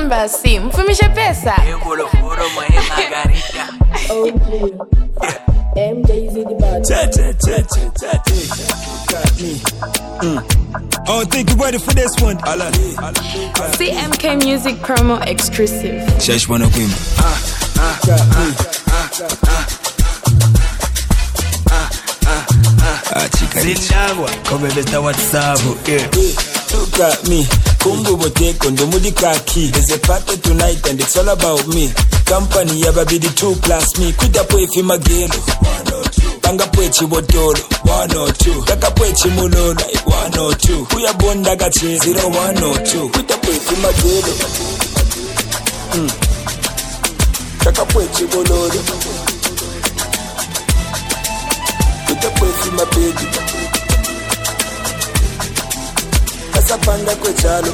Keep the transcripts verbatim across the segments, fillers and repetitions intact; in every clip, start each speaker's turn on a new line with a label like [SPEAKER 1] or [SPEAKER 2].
[SPEAKER 1] basi, mfumishe pesa.
[SPEAKER 2] Furo furo mwe Margarita.
[SPEAKER 3] O G. M J Z the bad.
[SPEAKER 4] Cha cha cha cha cha cha. Got me. Mm. I don't think you ready for this one.
[SPEAKER 1] C M K Music promo exclusive.
[SPEAKER 4] Shesh wanna win. Ah ah ah ah ah ah.
[SPEAKER 2] Zindagwa, come besta WhatsApp. Yeah.
[SPEAKER 4] Look at me. Kumbu boteko ndo mudi kaki. There's a party tonight and it's all about me. Company ya babidi two plus me. Kuita pwefi magelo. Banga pwechi botolo. One or two. Kaka pwechi mulolo. One or two. Kuya bonda gachi. Zero one or two. Kuita pwefi magelo. Mm. Kaka pwechi bololo. Kuita pwefi mabedi. Panda kwe chalo.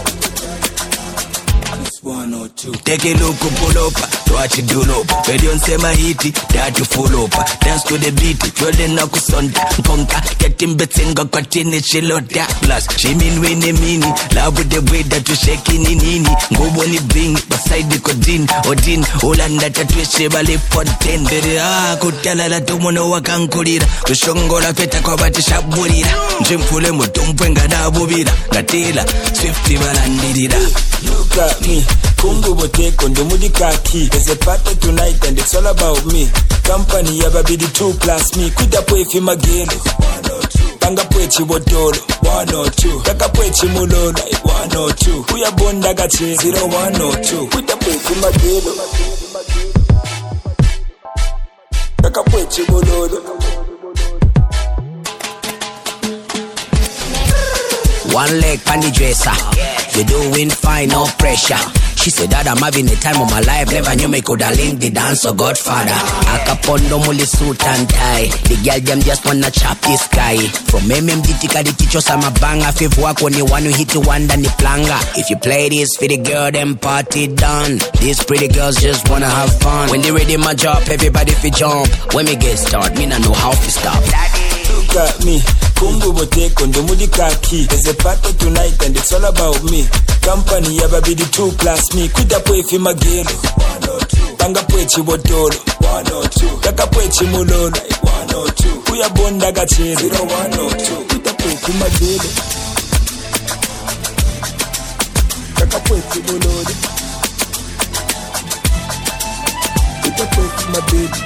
[SPEAKER 4] One or two.
[SPEAKER 2] Take a look, pull up, watch it do up. Radio sema hiti, that you full up. Dance to the beat, twelve na kusonda. Konka, get him betinga kwa tini chilota. Plus, she mean when they mean love with the way that you shaking in nini. Ngobo ni bring, beside the kodin, odin, olanda tatwishe bali for ten. Bere ah, kutala la tumono wakankurira. Kushongola peta kwa bati shaburira. Njimfule mutumpwenga na bubira. Gatila, swifty balandirira.
[SPEAKER 4] Look at me. Kumbu boteko ndo mudi kaki. There's a party tonight and it's all about me. Company ya babidi two plus me. Kuita pwefi magelo. Banga pwechi botolo. One or two. Kaka pwechi mulolo. One or two. Kuya bonda gachi. Zero one or two. Kuita pwefi magelo. Kaka pwechi mulolo.
[SPEAKER 2] One leg pan the dresser. You doing fine, no pressure. She said that I'm having the time of my life. Never knew me coulda link the dance of Godfather. Akapondo muli suit and tie. The girl them just wanna chop the sky. From M M D tika the teachers I'm a banger. Fifth walk when you want to hit the one than the planga. If you play this for the girl, then party done. These pretty girls just wanna have fun. When they ready my job, everybody fi jump. When me get start, me not know how to stop.
[SPEAKER 4] Look at me. Kumbu boteko ndo mudi kaki. There's a party tonight and it's all about me. Company ya babidi two plus me. Kuita pwefi magelo. Banga pwechi botolo. One or two. Kaka pwechi mulolo. One or two. Kuya bonda gachi. Zero one or two. Kuita pwefi magelo. Kaka pwechi mulolo. Kuita pwefi magelo.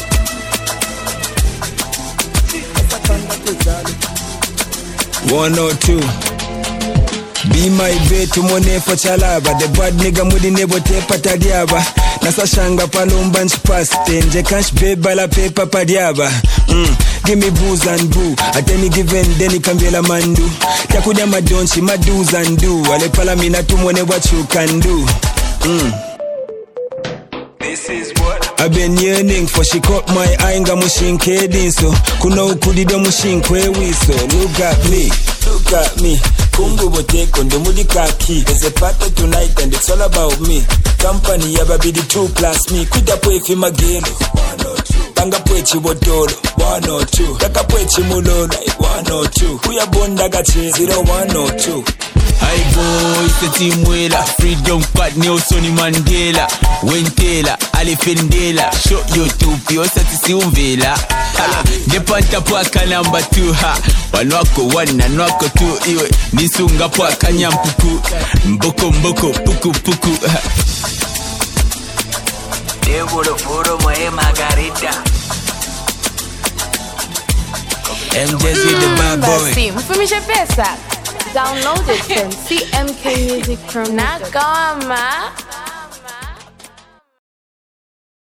[SPEAKER 4] One or two. Be my bet to money for chalaba. The bad nigga mudi nebo te patadiaba. Nasa shanga palomba nchpaste. Nje cash beba la pepa padiaba. Mm. Give me booze and boo. At any given deni kambela mandu. Takunya madonchi mado's and do. Ale pala mina tu money what you can do. Mm. This is what I've been yearning for. She caught my eye nga mushinke dinso. Kuna ukudido mushinkwe wiso. Look at me, look at me. Kumbu boteko ndo mudi kaki. There's a party tonight and it's all about me. Company ya babidi two plus me. Kuita pwefi magelo. Banga pwechi botolo. One or two. Kaka pwechi mulolo. One or two. Kuya bonda gachi. Zero one or two.
[SPEAKER 5] Hi boy, it's the team Wela. Freedom Squad, Nelson Mandela. Wentela, Alifendela. Show you two, pio satisi umvela. Nepanta pwaka number two ha. Wanwako one na nwako two iwe. Nisunga pwaka nyampuku. Mboko mboko, puku puku.
[SPEAKER 2] Furo furo mwe Margarita.
[SPEAKER 4] M J Z the bad boy.
[SPEAKER 1] Basi, mfumishe pesa. Download it from C M K Music promo. Nakoma.